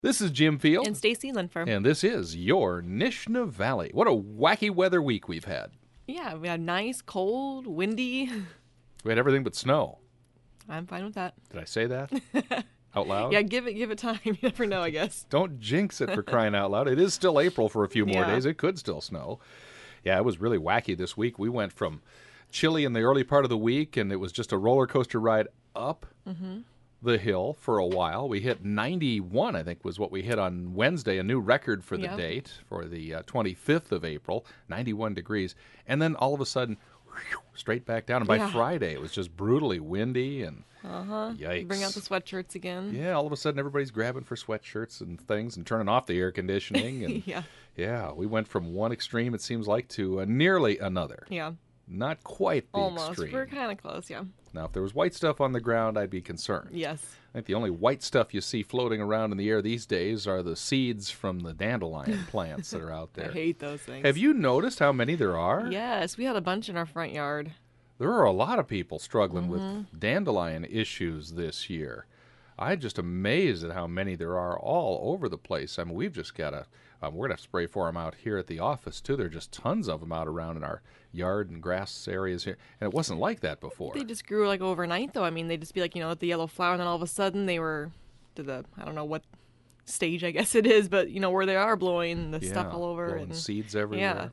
This is Jim Field. And Stacy Linfer. And this is your Nishna Valley. What a wacky weather week we've had. Yeah, we had nice, cold, windy. We had everything but snow. I'm fine with that. Did I say that out loud? Yeah, give it time. You never know, I guess. Don't jinx it, for crying out loud. It is still April for a few more Yeah. days. It could still snow. Yeah, it was really wacky this week. We went from chilly in the early part of the week, and it was just a roller coaster ride up the hill for a while. We hit 91, I think, was what we hit on Wednesday, a new record for the Yep. date, for the 25th of April, 91 degrees. And then all of a sudden, straight back down. And by Yeah. Friday, it was just brutally windy and yikes. Bring out the sweatshirts again. Yeah, all of a sudden everybody's grabbing for sweatshirts and things and turning off the air conditioning. And Yeah. yeah, we went from one extreme, it seems like, to nearly another. Yeah. Not quite the Almost. extreme. We're kind of close, yeah. Now, if there was white stuff on the ground, I'd be concerned. Yes. I think the only white stuff you see floating around in the air these days are the seeds from the dandelion plants that are out I there. hate those things. Have you noticed how many there are? Yes, we had a bunch in our front yard. There are a lot of people struggling with dandelion issues this year. I'm just amazed at how many there are all over the place. I mean, we've just got to, we're going to have to spray for them out here at the office, too. There are just tons of them out around in our yard and grass areas here. And it wasn't like that before. They just grew like overnight, though. I mean, they'd just be like, at the yellow flower, and then all of a sudden they were to the, I don't know what stage I guess it is, but, where they are blowing the stuff all over. Blowing And seeds everywhere. Yeah.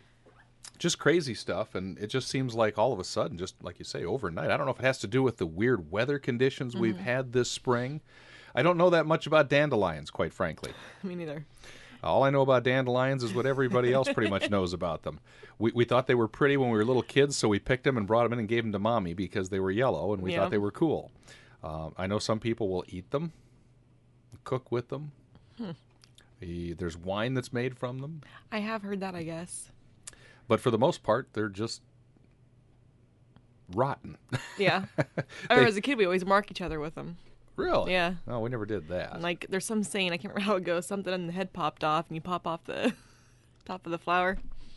Just crazy stuff, and it just seems like all of a sudden, just like you say, overnight. I don't know if it has to do with the weird weather conditions we've had this spring. I don't know that much about dandelions, quite frankly. Me neither. All I know about dandelions is what everybody else pretty much knows about them. We thought they were pretty when we were little kids, so we picked them and brought them in and gave them to Mommy because they were yellow, and we Yeah. thought they were cool. I know some people will eat them, cook with them. There's wine that's made from them. I have heard that, I guess. But for the most part, they're just rotten. Yeah. I remember as a kid, we always mark each other with them. Really? Yeah. Oh, we never did that. And, like, there's some saying, I can't remember how it goes, something in the head popped off, and you pop off the top of the flower.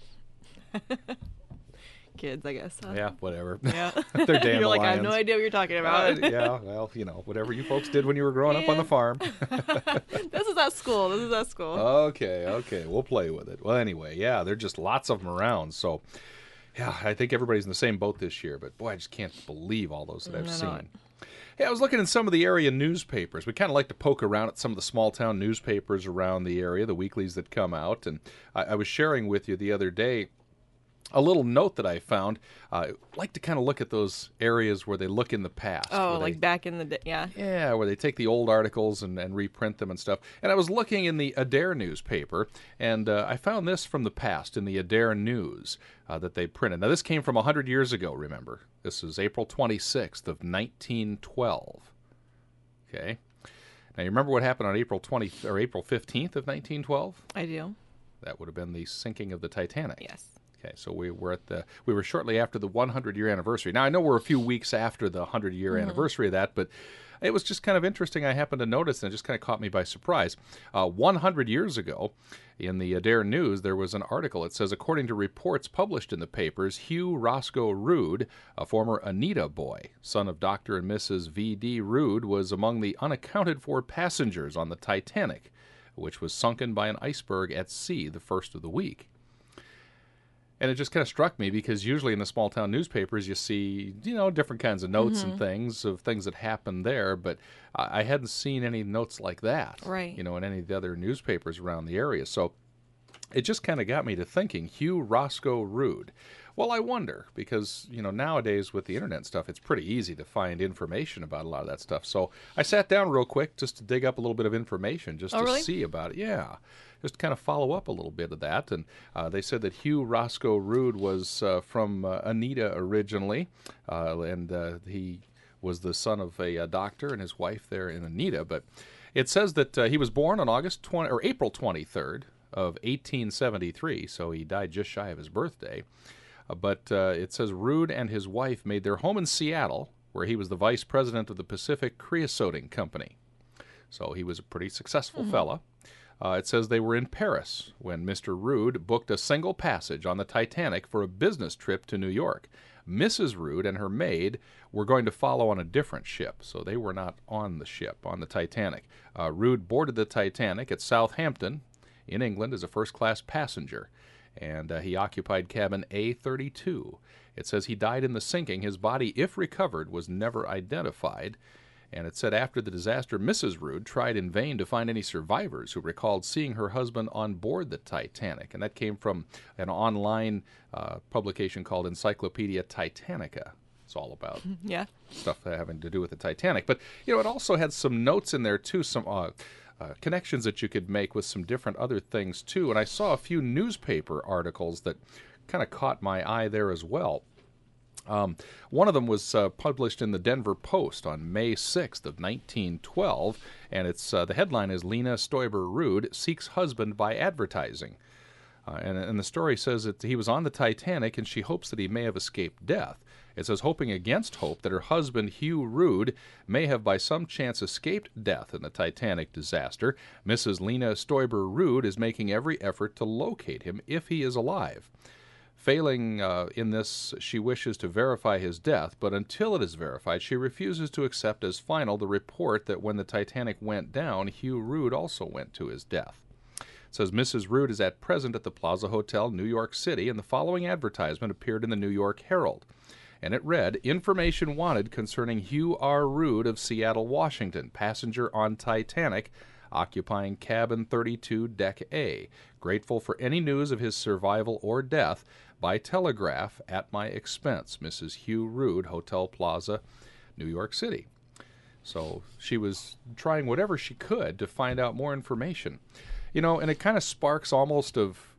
Kids, I guess. Huh? Yeah, whatever. Yeah. They're dandelions. You're like, I have no idea what you're talking about. Yeah, well, whatever you folks did when you were growing up on the farm. This is at school. This is at school. Okay, we'll play with it. Well, anyway, yeah, there are just lots of them around. So, yeah, I think everybody's in the same boat this year. But, boy, I just can't believe all those that I've I know seen. Hey, I was looking in some of the area newspapers. We kind of like to poke around at some of the small-town newspapers around the area, the weeklies that come out. And I was sharing with you the other day a little note that I found. I like to kind of look at those areas where they look in the past. Oh, where like they, back in the day. Yeah. yeah, where they take the old articles and reprint them and stuff. And I was looking in the Adair newspaper, and I found this from the past in the Adair News that they printed. Now, this came from 100 years ago, remember. This is April 26th of 1912. Okay. Now, you remember what happened on April 15th of 1912? I do. That would have been the sinking of the Titanic. Yes. Okay, so we were shortly after the 100-year anniversary. Now, I know we're a few weeks after the 100-year anniversary of that, but it was just kind of interesting. I happened to notice, and it just kind of caught me by surprise. 100 years ago, in the Adair News, there was an article. It says, according to reports published in the papers, Hugh Roscoe Rood, a former Anita boy, son of Dr. and Mrs. V.D. Rood, was among the unaccounted-for passengers on the Titanic, which was sunken by an iceberg at sea the first of the week. And it just kind of struck me because usually in the small town newspapers you see, different kinds of notes and things of things that happened there, but I hadn't seen any notes like that, Right. in any of the other newspapers around the area. So it just kind of got me to thinking, Hugh Roscoe Rood. Well, I wonder, because, nowadays with the internet and stuff, it's pretty easy to find information about a lot of that stuff. So I sat down real quick just to dig up a little bit of information just to really? see about it. Yeah, just to kind of follow up a little bit of that. And they said that Hugh Roscoe Rood was from Anita originally, and he was the son of a doctor and his wife there in Anita. But it says that he was born on April 23rd of 1873, so he died just shy of his birthday. But it says Rood and his wife made their home in Seattle, where he was the vice president of the Pacific Creosoting Company. So he was a pretty successful fella. It says they were in Paris when Mr. Rood booked a single passage on the Titanic for a business trip to New York. Mrs. Rood and her maid were going to follow on a different ship, so they were not on the ship, on the Titanic. Rood boarded the Titanic at Southampton in England as a first-class passenger, and he occupied cabin A32. It says he died in the sinking. His body, if recovered, was never identified. And it said after the disaster, Mrs. Rood tried in vain to find any survivors who recalled seeing her husband on board the Titanic. And that came from an online publication called Encyclopedia Titanica. It's all about stuff having to do with the Titanic. But, it also had some notes in there, too, some connections that you could make with some different other things, too. And I saw a few newspaper articles that kind of caught my eye there as well. One of them was published in the Denver Post on May 6th of 1912, and it's the headline is Lena Stoiber Rood seeks husband by advertising. And the story says that he was on the Titanic and she hopes that he may have escaped death. It says, hoping against hope that her husband, Hugh Rood, may have by some chance escaped death in the Titanic disaster, Mrs. Lena Stoiber Rood is making every effort to locate him if he is alive. Failing in this, she wishes to verify his death, but until it is verified, she refuses to accept as final the report that when the Titanic went down, Hugh Rood also went to his death. It says Mrs. Rood is at present at the Plaza Hotel, New York City, and the following advertisement appeared in the New York Herald. And it read, information wanted concerning Hugh R. Rood of Seattle, Washington, passenger on Titanic, occupying cabin 32, deck A. Grateful for any news of his survival or death by telegraph at my expense. Mrs. Hugh Rood, Hotel Plaza, New York City. So she was trying whatever she could to find out more information. And it kind of sparks almost of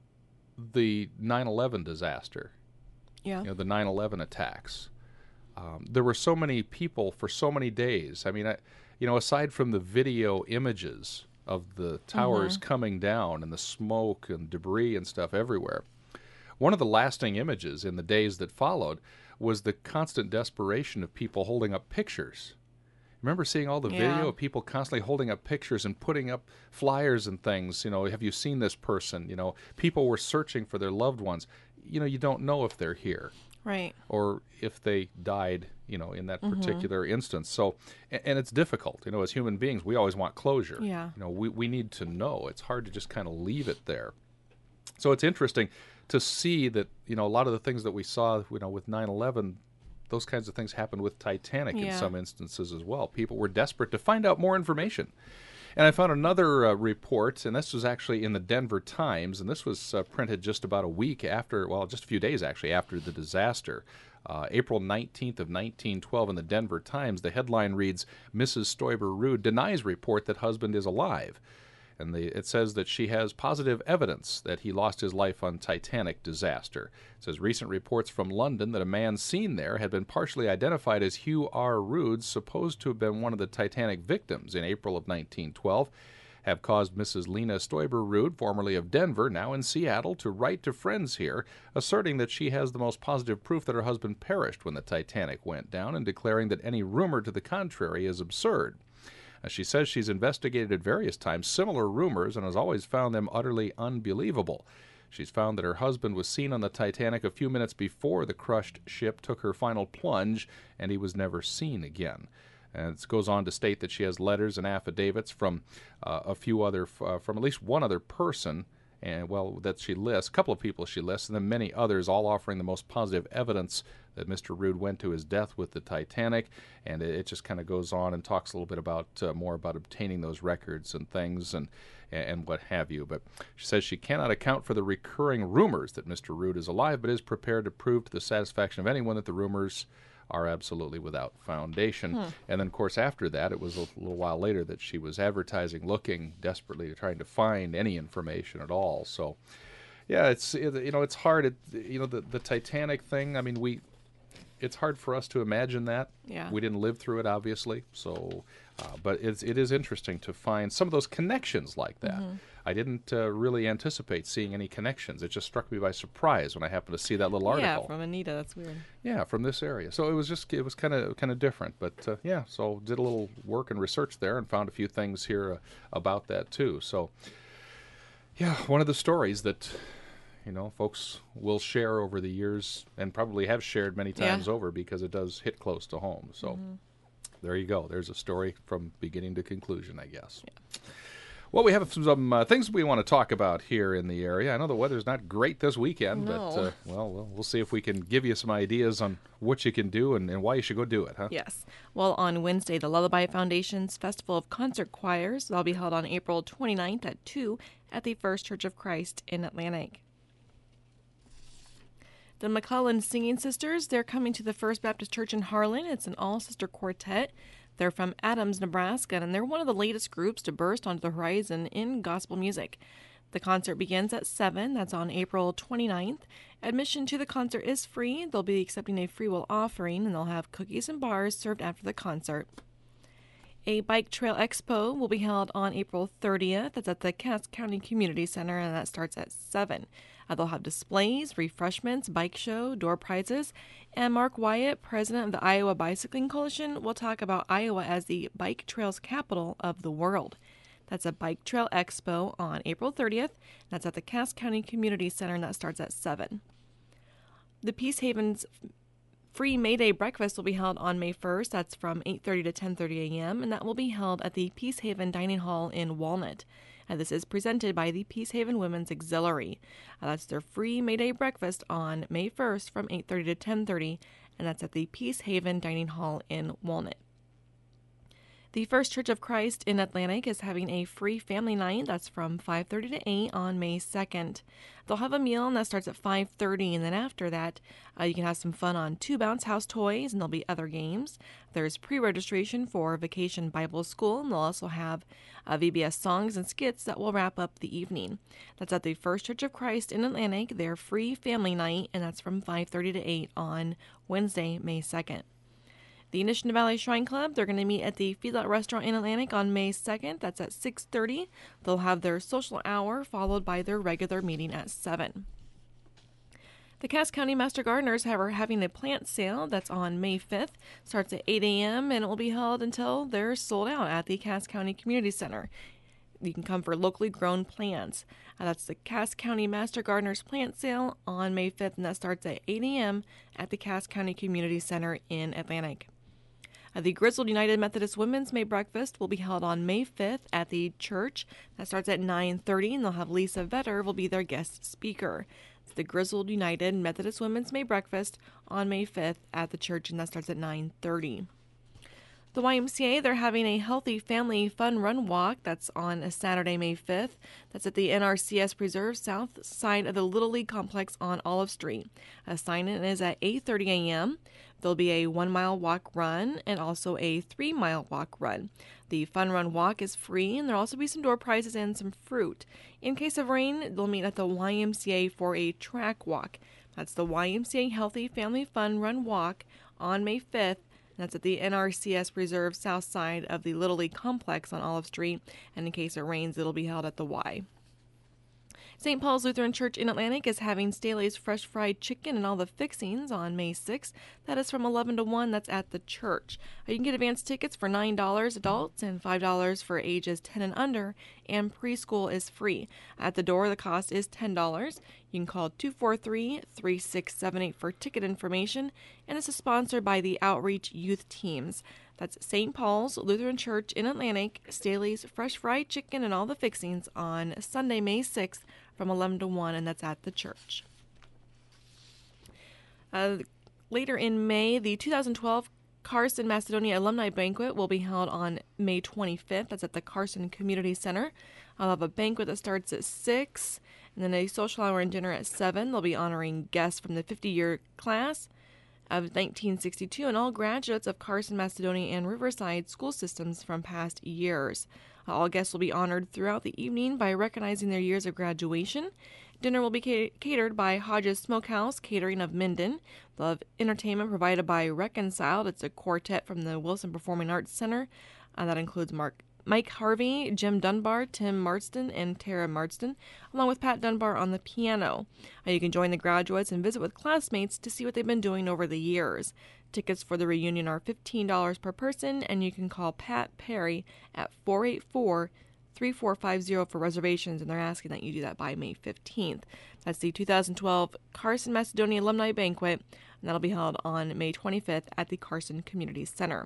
the 9/11 disaster. Yeah. The 9/11 attacks. There were so many people for so many days. I mean, aside from the video images of the towers coming down and the smoke and debris and stuff everywhere, one of the lasting images in the days that followed was the constant desperation of people holding up pictures. Remember seeing all the video of people constantly holding up pictures and putting up flyers and things, have you seen this person? People were searching for their loved ones. You don't know if they're here. Right. Or if they died, in that particular instance. So, and it's difficult, as human beings, we always want closure. Yeah. We need to know. It's hard to just kind of leave it there. So it's interesting to see that, a lot of the things that we saw, with 9/11, those kinds of things happened with Titanic in some instances as well. People were desperate to find out more information. And I found another report, and this was actually in the Denver Times, and this was printed just about a week after, just a few days actually after the disaster. April 19th of 1912 in the Denver Times, the headline reads, Mrs. Stoiber Rood denies report that husband is alive. And it says that she has positive evidence that he lost his life on Titanic disaster. It says recent reports from London that a man seen there had been partially identified as Hugh R. Rood, supposed to have been one of the Titanic victims in April of 1912, have caused Mrs. Lena Stoiber Rood, formerly of Denver, now in Seattle, to write to friends here, asserting that she has the most positive proof that her husband perished when the Titanic went down, and declaring that any rumor to the contrary is absurd. She says she's investigated at various times similar rumors and has always found them utterly unbelievable. She's found that her husband was seen on the Titanic a few minutes before the crushed ship took her final plunge, and he was never seen again. And it goes on to state that she has letters and affidavits from from at least one other person, and that she lists, a couple of people she lists, and then many others, all offering the most positive evidence that Mr. Rood went to his death with the Titanic. And it just kind of goes on and talks a little bit about more about obtaining those records and things and what have you. But she says she cannot account for the recurring rumors that Mr. Rood is alive, but is prepared to prove to the satisfaction of anyone that the rumors are absolutely without foundation. And then, of course, after that, it was a little while later that she was advertising, looking desperately, trying to find any information at all. So, yeah, it's hard. The Titanic thing. I mean, it's hard for us to imagine that. Yeah. We didn't live through it, obviously. So, but it is interesting to find some of those connections like that. I didn't really anticipate seeing any connections. It just struck me by surprise when I happened to see that little article. Yeah, from Anita. That's weird. Yeah, from this area. So it was kind of different. But so did a little work and research there and found a few things here about that too. So yeah, one of the stories that folks will share over the years and probably have shared many times over because it does hit close to home. So there you go. There's a story from beginning to conclusion, I guess. Yeah. Well, we have some things we want to talk about here in the area. I know the weather's not great this weekend, but we'll see if we can give you some ideas on what you can do and why you should go do it, huh? Yes. Well, on Wednesday, the Lullaby Foundation's Festival of Concert Choirs will be held on April 29th at 2 at the First Church of Christ in Atlantic. The McClellan Singing Sisters, they're coming to the First Baptist Church in Harlan. It's an all-sister quartet. They're from Adams, Nebraska, and they're one of the latest groups to burst onto the horizon in gospel music. The concert begins at 7. That's on April 29th. Admission to the concert is free. They'll be accepting a free will offering, and they'll have cookies and bars served after the concert. A Bike Trail Expo will be held on April 30th. That's at the Cass County Community Center, and that starts at 7. They'll have displays, refreshments, bike show, door prizes, and Mark Wyatt, president of the Iowa Bicycling Coalition, will talk about Iowa as the bike trails capital of the world. That's a Bike Trail Expo on April 30th. That's at the Cass County Community Center, and that starts at 7. The Peace Haven's free May Day breakfast will be held on May 1st. That's from 8:30 to 10:30 a.m., and that will be held at the Peace Haven Dining Hall in Walnut. This is presented by the Peace Haven Women's Auxiliary. That's their free May Day breakfast on May 1st from 8:30 to 10:30, and that's at the Peace Haven Dining Hall in Walnut. The First Church of Christ in Atlantic is having a free family night. That's from 5:30 to 8 on May 2nd. They'll have a meal, and that starts at 5:30, and then after that, you can have some fun on 2 bounce house toys, and there'll be other games. There's pre-registration for Vacation Bible School, and they'll also have VBS songs and skits that will wrap up the evening. That's at the First Church of Christ in Atlantic, their free family night, and that's from 5:30 to 8 on Wednesday, May 2nd. The Nishnah Valley Shrine Club, they're going to meet at the Feedlot Restaurant in Atlantic on May 2nd. That's at 6:30. They'll have their social hour followed by their regular meeting at 7. The Cass County Master Gardeners are having a plant sale that's on May 5th. Starts at 8 a.m. and it will be held until they're sold out at the Cass County Community Center. You can come for locally grown plants. That's the Cass County Master Gardeners Plant Sale on May 5th, and that starts at 8 a.m. at the Cass County Community Center in Atlantic. The Grizzled United Methodist Women's May Breakfast will be held on May 5th at the church. That starts at 9:30, and they'll have Lisa Vetter will be their guest speaker. It's the Grizzled United Methodist Women's May Breakfast on May 5th at the church, and that starts at 9:30. The YMCA, they're having a Healthy Family Fun Run Walk. That's on a Saturday, May 5th. That's at the NRCS Preserve south side of the Little League Complex on Olive Street. Sign-in is at 8:30 a.m. There'll be a 1-mile walk run and also a 3-mile walk run. The Fun Run Walk is free, and there'll also be some door prizes and some fruit. In case of rain, they'll meet at the YMCA for a track walk. That's the YMCA Healthy Family Fun Run Walk on May 5th. That's at the NRCS Preserve south side of the Little League Complex on Olive Street, and in case it rains, it'll be held at the Y. St. Paul's Lutheran Church in Atlantic is having Staley's Fresh Fried Chicken and all the fixings on May 6th. That is from 11 to 1. That's at the church. You can get advance tickets for $9 adults and $5 for ages 10 and under, and preschool is free. At the door, the cost is $10. You can call 243-3678 for ticket information, and this is sponsored by the Outreach Youth Teams. That's St. Paul's Lutheran Church in Atlantic, Staley's Fresh Fried Chicken and all the fixings on Sunday, May 6th from 11 to 1, and that's at the church. Later in May, the 2012 Carson Macedonia Alumni Banquet will be held on May 25th. That's at the Carson Community Center. I'll have a banquet that starts at 6, and then a social hour and dinner at 7. They'll be honoring guests from the 50-year class of 1962 and all graduates of Carson, Macedonia, and Riverside school systems from past years. All guests will be honored throughout the evening by recognizing their years of graduation. Dinner will be catered by Hodges Smokehouse Catering of Minden. They'll have entertainment provided by Reconciled. It's a quartet from the Wilson Performing Arts Center. That includes Mike Harvey, Jim Dunbar, Tim Marston, and Tara Marston, along with Pat Dunbar on the piano. You can join the graduates and visit with classmates to see what they've been doing over the years. Tickets for the reunion are $15 per person, and you can call Pat Perry at 3450 for reservations, and they're asking that you do that by May 15th. That's the 2012 Carson Macedonia Alumni Banquet, and that'll be held on May 25th at the Carson Community Center.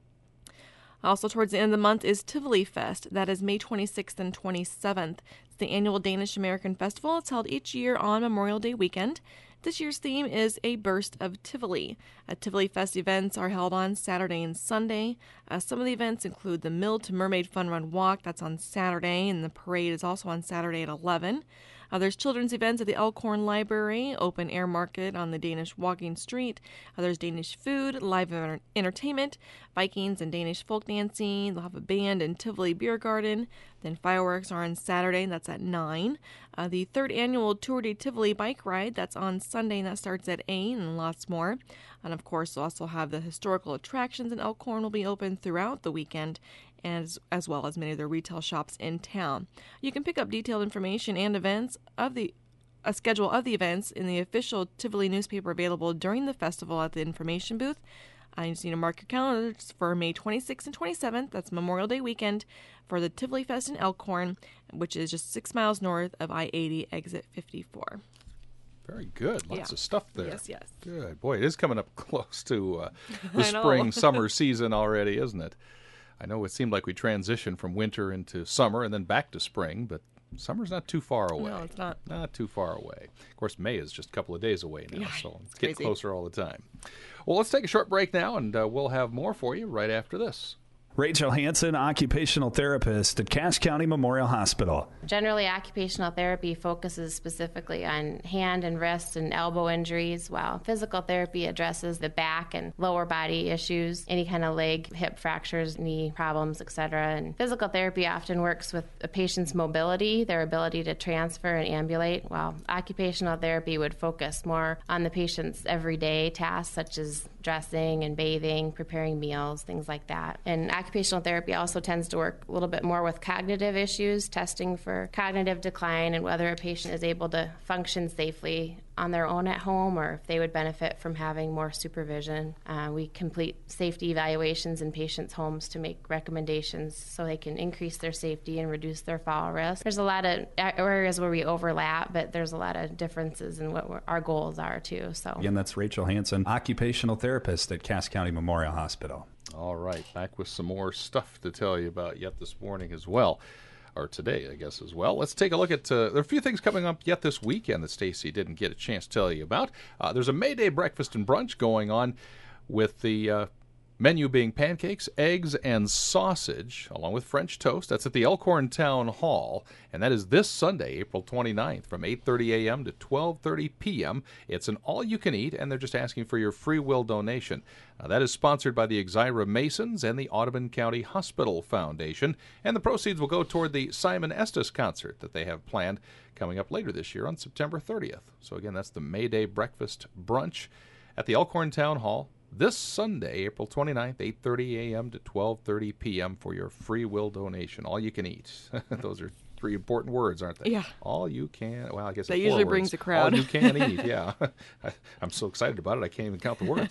Also, towards the end of the month is Tivoli Fest. That is May 26th and 27th. It's the annual Danish-American festival. It's held each year on Memorial Day weekend. This year's theme is A Burst of Tivoli. Tivoli Fest events are held on Saturday and Sunday. Some of the events include the Mill to Mermaid Fun Run Walk. That's on Saturday, and the parade is also on Saturday at 11. There's children's events at the Elkhorn Library, open air market on the Danish Walking Street. There's Danish food, live entertainment, Vikings and Danish folk dancing. They'll have a band in Tivoli Beer Garden. Then fireworks are on Saturday, and that's at 9. The third annual Tour de Tivoli bike ride, that's on Sunday, and that starts at 8, and lots more. And of course, we'll also have the historical attractions in Elkhorn will be open throughout the weekend, as well as many of the retail shops in town. You can pick up detailed information and events of a schedule of the events in the official Tivoli newspaper available during the festival at the information booth. You just need to mark your calendars for May 26th and 27th. That's Memorial Day weekend for the Tivoli Fest in Elkhorn, which is just 6 miles north of I-80 exit 54. Very good. Lots of stuff there. Yes. Good. Boy, it is coming up close to the spring, summer season already, isn't it? I know it seemed like we transitioned from winter into summer and then back to spring, but summer's not too far away. No, it's not. Not too far away. Of course, May is just a couple of days away now, so it's getting crazy. closer all the time. Well, let's take a short break now, and we'll have more for you right after this. Rachel Hansen, occupational therapist at Cass County Memorial Hospital. Generally, occupational therapy focuses specifically on hand and wrist and elbow injuries, while physical therapy addresses the back and lower body issues, any kind of leg, hip fractures, knee problems, etc. And physical therapy often works with a patient's mobility, their ability to transfer and ambulate, while occupational therapy would focus more on the patient's everyday tasks, such as dressing and bathing, preparing meals, things like that. And occupational therapy also tends to work a little bit more with cognitive issues, testing for cognitive decline and whether a patient is able to function safely on their own at home or if they would benefit from having more supervision. We complete safety evaluations in patients' homes to make recommendations so they can increase their safety and reduce their fall risk. There's a lot of areas where we overlap, but there's a lot of differences in what our goals are too. So Again, that's Rachel Hansen, occupational therapist at Cass County Memorial Hospital. All right, back with some more stuff to tell you about yet this morning as well. Or today, I guess, as well. Let's take a look at, there are a few things coming up yet this weekend that Stacy didn't get a chance to tell you about. There's a May Day breakfast and brunch going on with the menu being pancakes, eggs, and sausage, along with French toast. That's at the Elkhorn Town Hall, and that is this Sunday, April 29th, from 8:30 a.m. to 12:30 p.m. It's an all-you-can-eat, and they're just asking for your free will donation. That is sponsored by the Exira Masons and the Audubon County Hospital Foundation, and the proceeds will go toward the Simon Estes concert that they have planned coming up later this year on September 30th. So again, that's the May Day breakfast brunch at the Elkhorn Town Hall this Sunday, April 29th, 8:30 a.m. to 12:30 p.m. for your free will donation. All you can eat. Those are three important words, aren't they? Yeah. All you can. Well, I guess that it's usually 4 brings words. a crowd. All you can eat. Yeah. I'm so excited about it. I can't even count the words.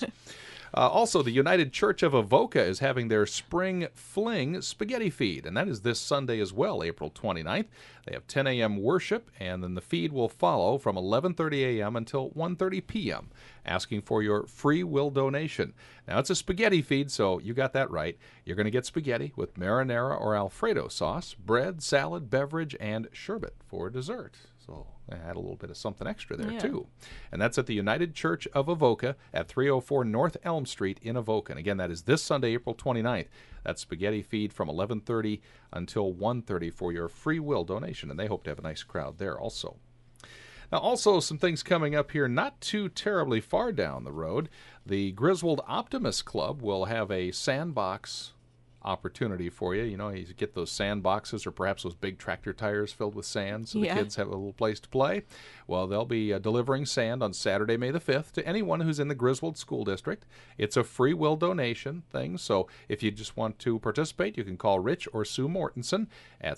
Also, the United Church of Avoca is having their Spring Fling Spaghetti Feed, and that is this Sunday as well, April 29th. They have 10 a.m. worship, and then the feed will follow from 11:30 a.m. until 1:30 p.m., asking for your free will donation. Now, it's a spaghetti feed, so you got that right. You're going to get spaghetti with marinara or Alfredo sauce, bread, salad, beverage, and sherbet for dessert. So I had a little bit of something extra there, too. And that's at the United Church of Avoca at 304 North Elm Street in Avoca. And again, that is this Sunday, April 29th. That spaghetti feed from 11:30 until 1:30 for your free will donation. And they hope to have a nice crowd there also. Now, also some things coming up here not too terribly far down the road. The Griswold Optimist Club will have a sandbox opportunity for you. You know, you get those sand boxes or perhaps those big tractor tires filled with sand so the kids have a little place to play. Well, they'll be delivering sand on Saturday, May the 5th to anyone who's in the Griswold School District. It's a free will donation thing, so if you just want to participate, you can call Rich or Sue Mortensen at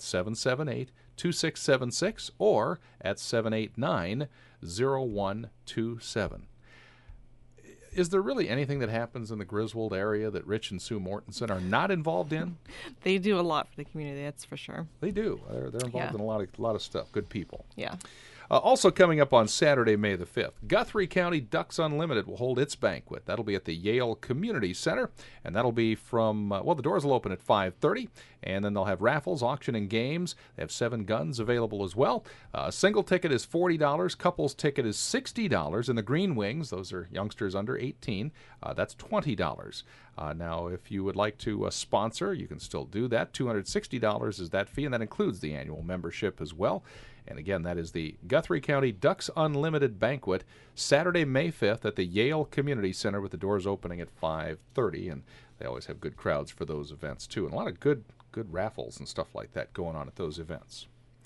778-2676 or at 789-0127. is there really anything that happens in the Griswold area that Rich and Sue Mortensen are not involved in? They do a lot for the community, that's for sure. They do. They're involved Yeah. in a lot of stuff. Good people. Yeah. Also coming up on Saturday, May the 5th, Guthrie County Ducks Unlimited will hold its banquet. That'll be at the Yale Community Center, and that'll be from, the doors will open at 5:30, and then they'll have raffles, auction, and games. They have 7 guns available as well. Single ticket is $40, couples ticket is $60, and the Green Wings, those are youngsters under 18, that's $20. Now, if you would like to sponsor, you can still do that. $260 is that fee, and that includes the annual membership as well. And again, that is the Guthrie County Ducks Unlimited Banquet, Saturday, May 5th at the Yale Community Center, with the doors opening at 5:30. And they always have good crowds for those events, too. And a lot of good raffles and stuff like that going on at those events.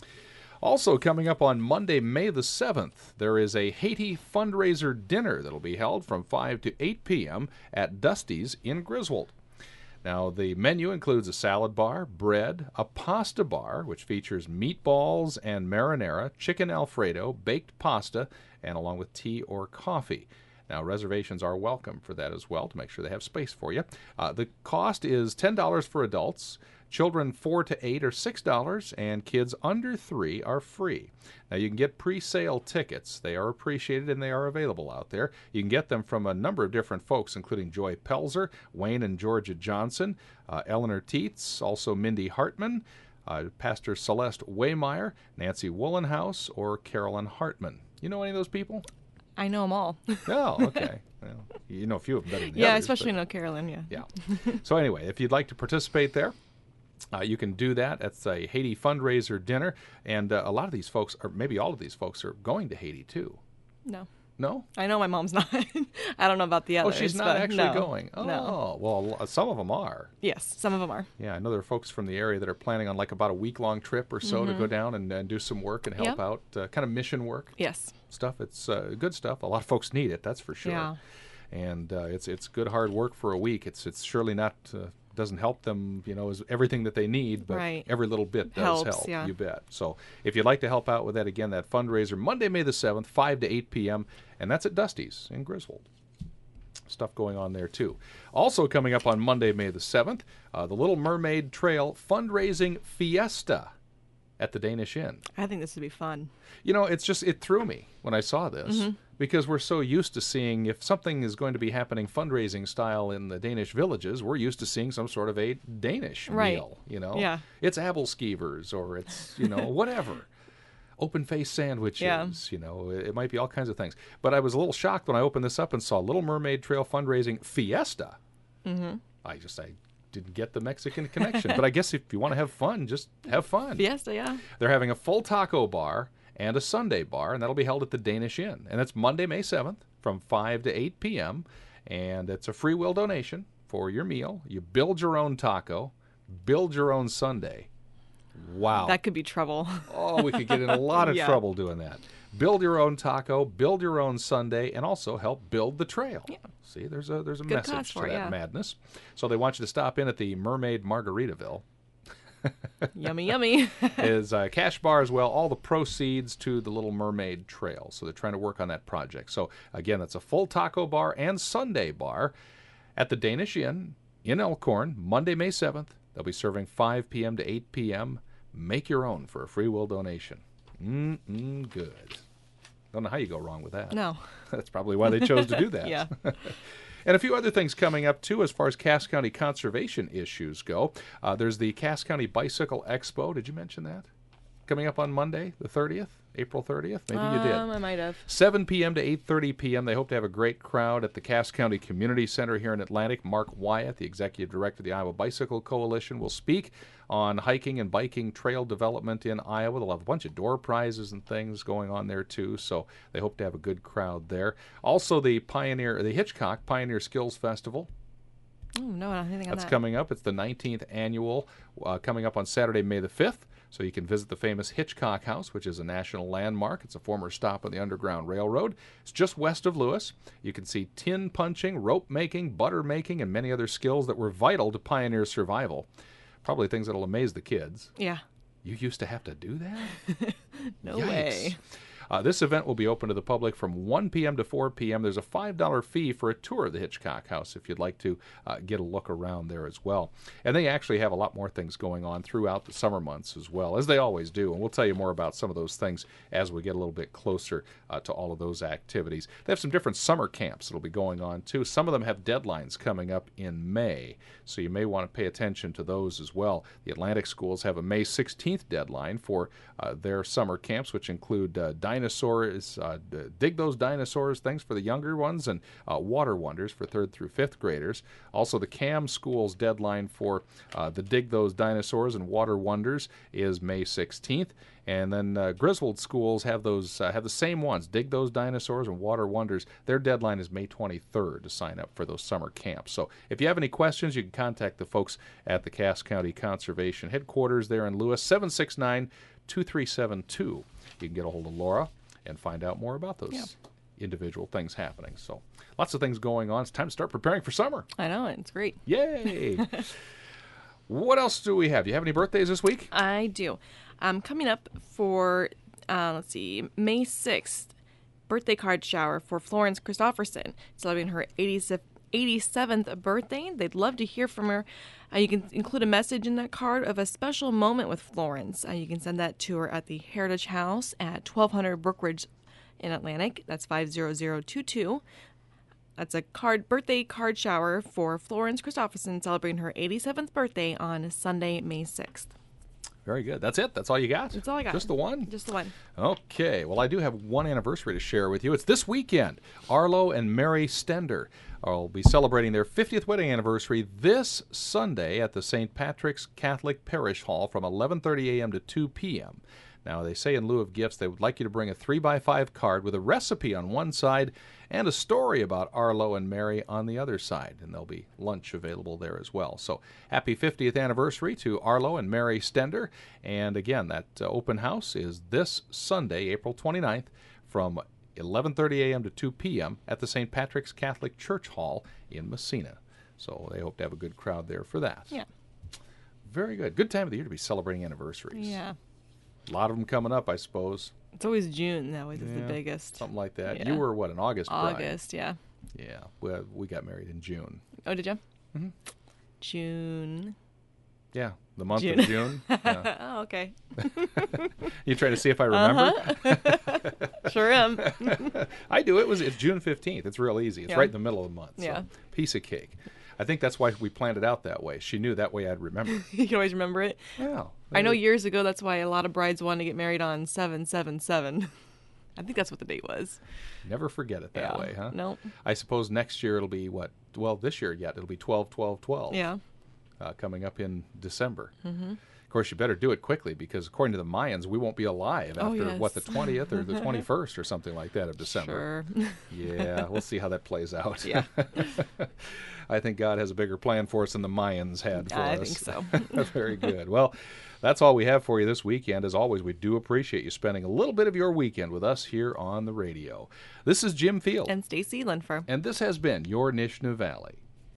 Also coming up on Monday, May the 7th, there is a Haiti fundraiser dinner that will be held from 5 to 8 p.m. at Dusty's in Griswold. Now, the menu includes a salad bar, bread, a pasta bar, which features meatballs and marinara, chicken Alfredo, baked pasta, and along with tea or coffee. Now, reservations are welcome for that as well to make sure they have space for you. The cost is $10 for adults. Children 4 to 8 are $6, and kids under 3 are free. Now, you can get pre-sale tickets. They are appreciated, and they are available out there. You can get them from a number of different folks, including Joy Pelzer, Wayne and Georgia Johnson, Eleanor Tietz, also Mindy Hartman, Pastor Celeste Waymeyer, Nancy Woolenhouse, or Carolyn Hartman. You know any of those people? I know them all. Oh, okay. Well, you know a few of them better than the Yeah, others, especially but- know Carolyn, yeah. Yeah. So anyway, if you'd like to participate there, you can do that. It's a Haiti fundraiser dinner, and a lot of these folks, or maybe all of these folks, are going to Haiti too. No. No? I know my mom's not. I don't know about the Oh, others. she's not but actually no. going. Oh, No. well, some of them are. Yes, some of them are. Yeah, I know there are folks from the area that are planning on like about a week-long trip or so to go down and do some work and help Yeah. out, kind of mission work Yes. stuff. It's good stuff. A lot of folks need it, that's for sure. Yeah. And it's good hard work for a week. It's surely not doesn't help them, as everything that they need, but Right. every little bit does Helps, help. yeah. You bet. So if you'd like to help out with that, again, that fundraiser Monday, May the 7th, 5 to 8 p.m., and that's at Dusty's in Griswold. Stuff going on there too. Also coming up on Monday, May the 7th, the Little Mermaid Trail fundraising fiesta at the Danish Inn. I think this would be fun. It threw me when I saw this because we're so used to seeing if something is going to be happening fundraising style in the Danish villages, we're used to seeing some sort of a Danish Right. meal, Yeah. It's Abelskivers or it's, whatever. Open-faced sandwiches, Yeah. It might be all kinds of things. But I was a little shocked when I opened this up and saw Little Mermaid Trail fundraising fiesta. Mm-hmm. I didn't get the Mexican connection. But I guess if you want to have fun, just have fun. Fiesta, yeah. They're having a full taco bar and a Sunday bar, and that'll be held at the Danish Inn. And it's Monday, May 7th from 5 to 8 p.m., and it's a free will donation for your meal. You build your own taco, build your own sundae. Wow. That could be trouble. Oh, we could get in a lot of Yeah. trouble doing that. Build your own taco, build your own sundae, and also help build the trail. Yeah. See, there's a cause message to for it, that yeah. madness. So they want you to stop in at the Mermaid Margaritaville. Yummy, yummy. Is a cash bar as well, all the proceeds to the Little Mermaid Trail. So they're trying to work on that project. So again, that's a full taco bar and Sunday bar at the Danish Inn in Elkhorn, Monday, May 7th. They'll be serving 5 p.m. to 8 p.m. Make your own for a free will donation. Good. Don't know how you go wrong with that. No. That's probably why they chose to do that. Yeah. And a few other things coming up, too, as far as Cass County conservation issues go. There's the Cass County Bicycle Expo. Did you mention that? Coming up on Monday, the 30th, April 30th? Maybe you did. I might have. 7 p.m. to 8:30 p.m. They hope to have a great crowd at the Cass County Community Center here in Atlantic. Mark Wyatt, the executive director of the Iowa Bicycle Coalition, will speak on hiking and biking trail development in Iowa. They'll have a bunch of door prizes and things going on there, too, so they hope to have a good crowd there. Also, the Hitchcock Pioneer Skills Festival. Oh, no, I don't think on That's that. coming up. It's the 19th annual, coming up on Saturday, May the 5th. So you can visit the famous Hitchcock House, which is a national landmark. It's a former stop on the Underground Railroad. It's just west of Lewis. You can see tin punching, rope making, butter making, and many other skills that were vital to pioneer survival. Probably things that'll amaze the kids. Yeah. You used to have to do that? No Yikes. way. This event will be open to the public from 1 p.m. to 4 p.m. There's a $5 fee for a tour of the Hitchcock House if you'd like to get a look around there as well. And they actually have a lot more things going on throughout the summer months as well, as they always do. And we'll tell you more about some of those things as we get a little bit closer to all of those activities. They have some different summer camps that'll be going on too. Some of them have deadlines coming up in May, so you may want to pay attention to those as well. The Atlantic schools have a May 16th deadline for their summer camps, which include dinosaurs, Dig Those Dinosaurs, things for the younger ones, and Water Wonders for 3rd through 5th graders. Also, the CAM schools deadline for the Dig Those Dinosaurs and Water Wonders is May 16th. And then Griswold schools have those have the same ones, Dig Those Dinosaurs and Water Wonders. Their deadline is May 23rd to sign up for those summer camps. So if you have any questions, you can contact the folks at the Cass County Conservation Headquarters there in Lewis, 769-2372. You can get a hold of Laura and find out more about those individual things happening. So lots of things going on. It's time to start preparing for summer. I know, it's great. Yay! What else do we have? Do you have any birthdays this week? I do. Coming up for, May 6th, birthday card shower for Florence Christopherson, celebrating her 87th birthday. They'd love to hear from her. You can include a message in that card of a special moment with Florence. You can send that to her at the Heritage House at 1200 Brookridge in Atlantic. That's 50022. That's a birthday card shower for Florence Christopherson, celebrating her 87th birthday on Sunday, May 6th. Very good. That's it? That's all you got? That's all I got. Just the one? Just the one. Okay. Well, I do have one anniversary to share with you. It's this weekend. Arlo and Mary Stender will be celebrating their 50th wedding anniversary this Sunday at the St. Patrick's Catholic Parish Hall from 11:30 a.m. to 2 p.m. Now, they say in lieu of gifts, they would like you to bring a 3x5 card with a recipe on one side and a story about Arlo and Mary on the other side. And there'll be lunch available there as well. So happy 50th anniversary to Arlo and Mary Stender. And again, that open house is this Sunday, April 29th, from 11:30 a.m. to 2 p.m. at the St. Patrick's Catholic Church Hall in Messina. So they hope to have a good crowd there for that. Yeah. Very good. Good time of the year to be celebrating anniversaries. Yeah. A lot of them coming up, I suppose. It's always June that way. That's the biggest. Something like that. Yeah. You were, what, an August bride? August, yeah. Yeah. We got married in June. Oh, did you? Mm-hmm. June. Yeah, the month of June. Yeah. Oh, okay. You trying to see if I remember? Sure am. I do. It's June 15th. It's real easy. It's right in the middle of the month. So Yeah. Piece of cake. I think that's why we planned it out that way. She knew that way I'd remember. You can always remember it. Yeah. I know years ago that's why a lot of brides wanted to get married on 7/7/7. I think that's what the date was. Never forget it that way, huh? No. I suppose next year it'll be what? Well, this year yet. It'll be 12/12/12. Yeah. Coming up in December. Mm-hmm. Of course, you better do it quickly because according to the Mayans, we won't be alive after, the 20th or the 21st or something like that of December. Sure. Yeah, we'll see how that plays out. Yeah. I think God has a bigger plan for us than the Mayans had for us. I think so. Very good. Well, that's all we have for you this weekend. As always, we do appreciate you spending a little bit of your weekend with us here on the radio. This is Jim Field. And Stacy Linfer. And this has been your Nishnu Valley.